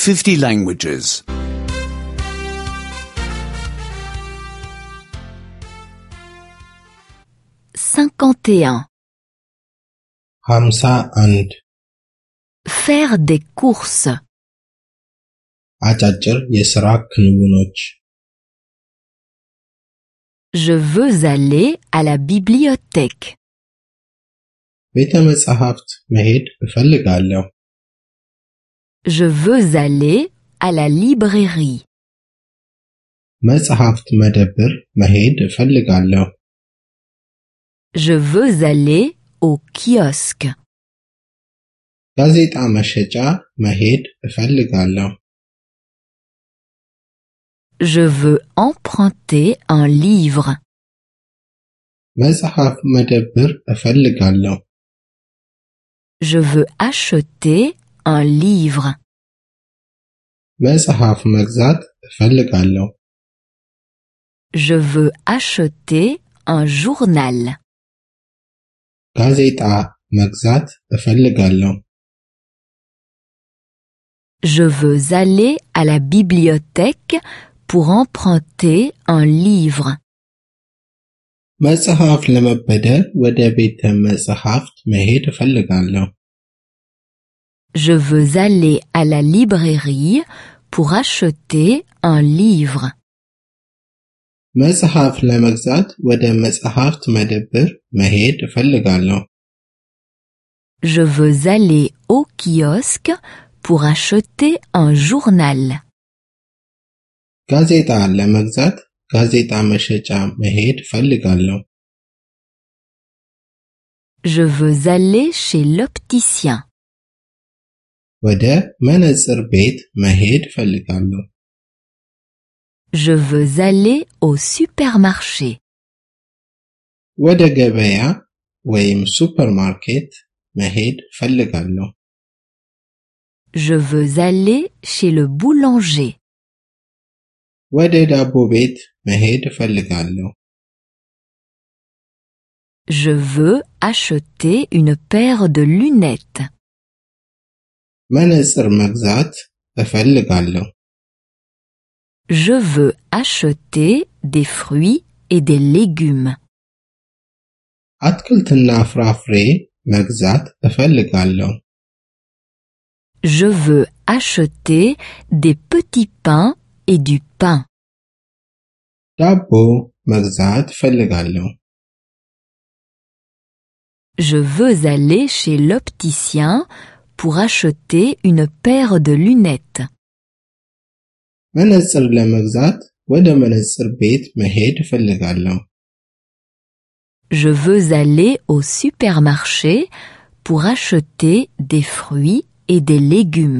50 languages. 51. 51 Faire des courses. አጫጭር የሥራ ክንውኖች Je veux aller à la bibliothèque. ቤተ መጻሕፍት መሄድ እፈልጋለሁ Je veux aller à la librairie. መጻሕፍት መደብር መሄድ እፈልጋለሁ Je veux aller au kiosque. ጋዜጣ መሸጫ መሄድ እፈልጋለሁ Je veux emprunter un livre. መጽሐፍ መደብር እፈልጋለሁ Je veux acheter un livre. መጽሐፍ መግዛት እፈልጋለሁ Je veux acheter un journal. ጋዜጣ መግዛት እፈልጋለሁ Je veux aller à la bibliothèque pour emprunter un livre. መጽሐፍ ለመበደር ወደ ቤተ መጻሕፍት መሄድ እፈልጋለሁ Je veux aller à la librairie pour acheter un livre. መጽሐፍ ለመግዛት ወደ መጽሐፍት መደብር መሄድ እፈልጋለሁ Je veux aller au kiosque pour acheter un journal. ጋዜጣ ለመግዛት ጋዜጣ መሸጫ መሄድ እፈልጋለሁ Je veux aller chez l'opticien. ወደ መነጽር ቤት መሄድ እፈልጋለሁ Je veux aller au supermarché. ወደ ገበያ ወይም ሱፐርማርኬት መሄድ እፈልጋለሁ Je veux aller chez le boulanger. ወደ ዳቦ ቤት መሄድ እፈልጋለሁ Je veux acheter une paire de lunettes. መነጽር መግዛት እፈልጋለሁ Je veux acheter des fruits et des légumes. አትክልትና ፍራፍሬ መግዛት እፈልጋለሁ Je veux acheter des petits pains et du pain. ዳቦ መግዛት እፈልጋለሁ Je veux aller chez l'opticien pour acheter une paire de lunettes. መነጽር ለመግዛት ወደ መነጽር ቤት መሄድ እፈልጋለሁ Je veux aller au supermarché pour acheter des fruits et des légumes.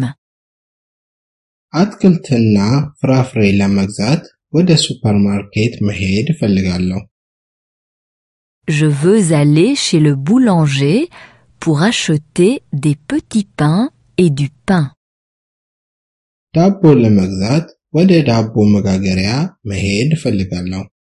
አትክልትና ፍራፍሬ ለመግዛት ወደ ሱፐርማርኬት መሄድ እፈልጋለሁ Je veux aller chez le boulanger pour acheter des petits pains et du pain. ዳቦ ለመግዛት ወደ ዳቦ መጋገሪያ መሄድ እፈልጋለሁ